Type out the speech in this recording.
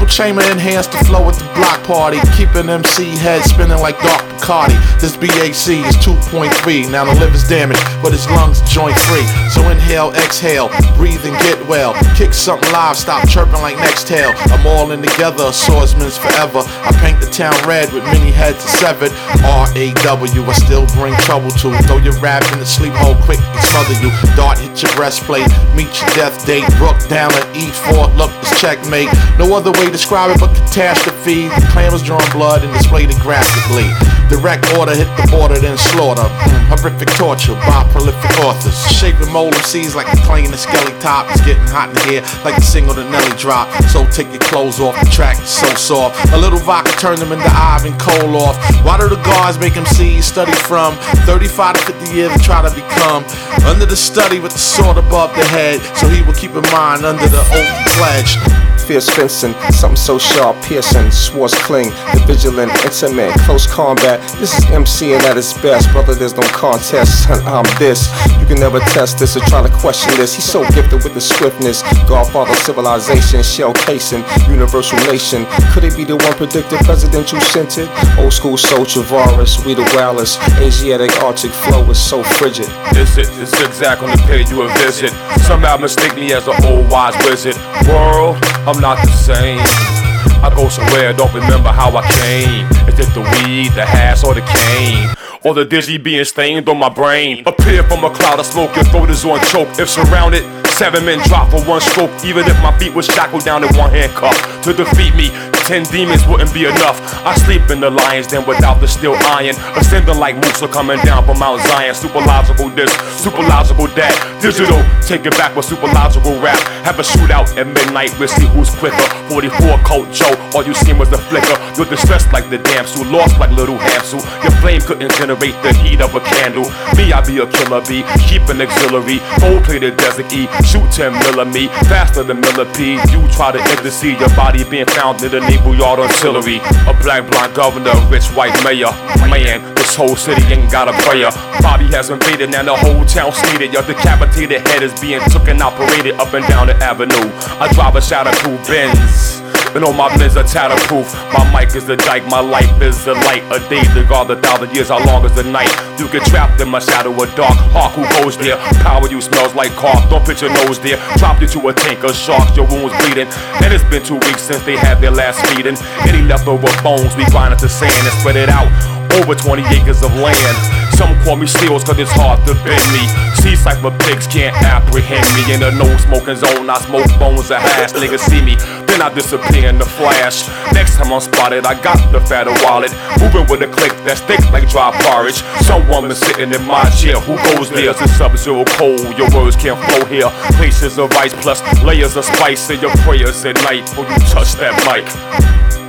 chamber enhanced the flow at the block party, keeping MC head spinning like Dark Bacardi. This BAC is 2.3. Now the liver's damaged, but his lungs joint free. So inhale, exhale, breathe and get well. Kick something live, stop chirping like Nextel. I'm all in together, swordsman's forever. I paint the town red with many heads severed. R-A-W, I still bring trouble to. Throw your rap in the sleep hole quick and smother you. Dart hit your breastplate, meet your death date. Brook down at E4, look, it's checkmate. No other way to describe it but catastrophe. The clan was drawing blood and displayed it graphically. Direct order hit the border, then slaughter. Horrific torture by prolific authors. Shaping mold MCs like a clanging the skelly top. It's getting hot in here like the single the Nelly drop. So take your clothes off, the track is so soft. A little vodka turn them into Ivan Koloff. Why do the guards make MCs study from 35 to 50 years to try to become under the study with the sword above the head, so he will keep in mind under the oath pledge. Fierce fencing, something so sharp, piercing, swords cling, the vigilant, intimate, close combat. This is MCing at its best, brother, there's no contest, son, I'm this. You can never test this or try to question this. He's so gifted with the swiftness, Godfather civilization, shell casing, universal nation. Could it be the one predicted presidential scented? Old school soldier virus, we the wireless, Asiatic Arctic flow is so frigid. It's zigzag on the page you a visit. Somehow mistake me as an old wise wizard. World, I'm not the same. I go somewhere, don't remember how I came. Is it the weed, the hash, or the cane? Or the dizzy being stained on my brain? Appear from a cloud of smoke, your throat is on choke. If surrounded, 7 men drop for one stroke. Even if my feet was shackled down in one handcuff. To defeat me, 10 demons wouldn't be enough. I sleep in the lion's den without the steel iron. Ascending like Musa coming down from Mount Zion. Superlogical this, superlogical that. Digital, take it back with superlogical rap. Have a shootout at midnight, we'll see who's quicker. 44 Colt Joe, all you seen was the flicker. You're distressed like the damsel, lost like little Hansel. Your flame couldn't generate the heat of a candle. Me, I be a killer bee, keep an auxiliary. Gold-plated Desert E, shoot 10 millimeter, faster than millipede. You try to intercede, your body being found in the Naval Yard artillery. A black blonde governor, rich white mayor. Man, this whole city ain't got a prayer. Bobby has invaded, now the whole town stated. Your decapitated head is being taken out, paraded up and down the avenue. I drive a shatterproof Benz, and all my bins are tatterproof. My mic is the dike, my life is the light. A day to guard 1,000 years, how long is the night? You get trapped in my shadow, a dark hawk who goes there. Power you smells like cough, don't put your nose there. Dropped you to a tank of sharks, your wounds bleeding. And it's been 2 weeks since they had their last feeding. Any leftover bones, we grind it to sand and spread it out over 20 acres of land. Some call me seals cause it's hard to bend me. Sea cipher pigs can't apprehend me. In the no smoking zone, I smoke bones and hash. Niggas see me, then I disappear in the flash. Next time I'm spotted, I got the fatter wallet. Moving with a click that's thick like dry porridge. Some woman sitting in my chair, who goes there? It's sub-zero cold, your words can't flow here. Places of ice plus layers of spice in your prayers at night before you touch that mic.